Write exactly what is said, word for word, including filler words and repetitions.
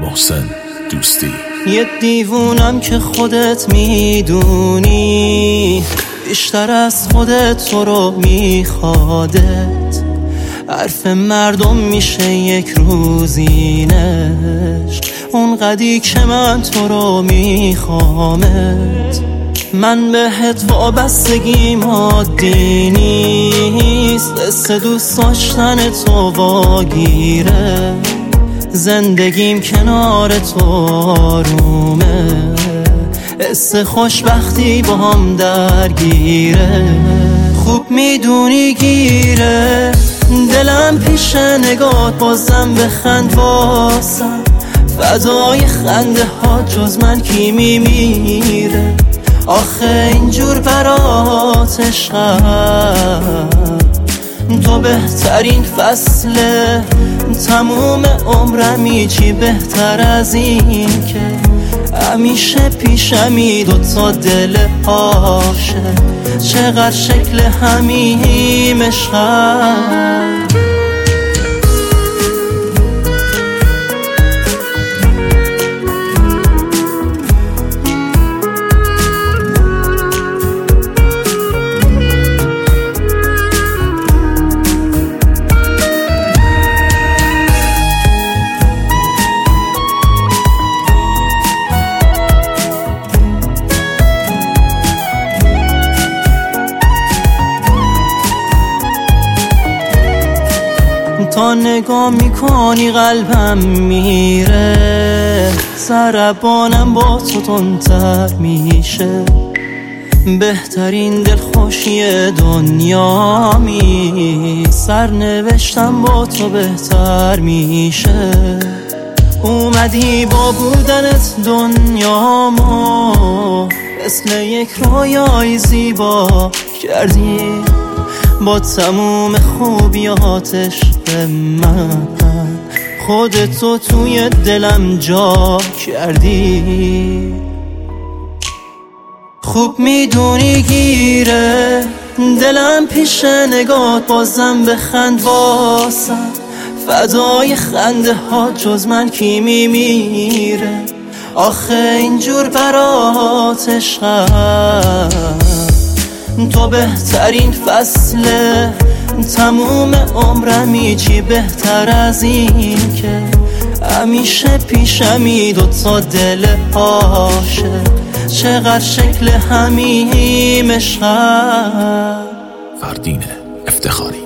محسن دوستی. یه دیوونم که خودت میدونی، بیشتر از خودت تو رو میخوادت. حرف مردم میشه یک روزینش، اون قدی که من تو رو میخوامت. من بهت وابستگی مادی نیست، قصه دوست داشتن تو واگیره. زندگیم کنار تو آرومه، حس خوشبختی با هم درگیره. خوب میدونی گیره دلم پیش نگات، بازم بخند واسم. فدای خنده ها جز من کی میمیره؟ آخه اینجور برات عشقم، تو بهترین فصله. تموم عمرمی چی بهتر از این که همیشه پیشمی دوتا دل عاشق. چقدر شکل همیم عشقم. تا نگاه میکنی قلبم میره، ضربانم با تو تندتر میشه. بهترین دلخوشی دنیا می، سرنوشتم با تو بهتر میشه. اومدی با بودنت دنیامو مثل یک رویای زیبا کردی. با تموم خوبیاتش به من خودتو توی دلم جا کردی. خوب میدونی گیره دلم پیش نگات، بازم بخند واسم. فدای خنده ها جز من کی میمیره؟ آخه اینجور برات عشقم، تو بهترین فصله. تموم عمرمی چی بهتر از این که همیشه پیشمی دوتا دل عاشق. چقدر شکل همیم عشقم. فردین افتخاری.